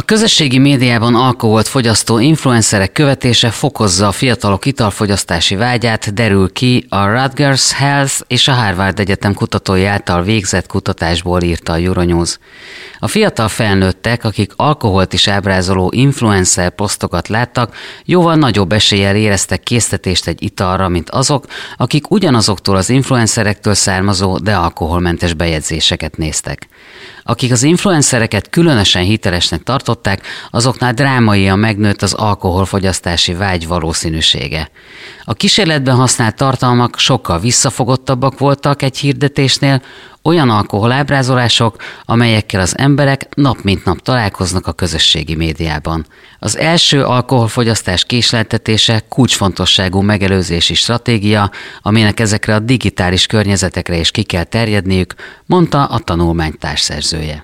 közösségi médiában alkoholt fogyasztó influencerek követése fokozza a fiatalok italfogyasztási vágyát, derül ki a Rutgers Health és a Harvard Egyetem kutatói által végzett kutatásból, írta a Euronews. A fiatal felnőttek, akik alkoholt is ábrázoló influencer posztokat láttak, jóval nagyobb eséllyel éreztek késztetést egy italra, mint azok, akik ugyanazoktól az influencerektől származó, de alkoholmentes bejegyzéseket néztek. Akik az influencereket különösen hitelesnek tartották, azoknál drámaian megnőtt az alkoholfogyasztási vágy valószínűsége. A kísérletben használt tartalmak sokkal visszafogottabbak voltak egy hirdetésnél, olyan alkoholábrázolások, amelyekkel az emberek nap mint nap találkoznak a közösségi médiában. Az első alkoholfogyasztás késleltetése kulcsfontosságú megelőzési stratégia, aminek ezekre a digitális környezetekre is ki kell terjedniük, mondta a tanulmány társszerzője.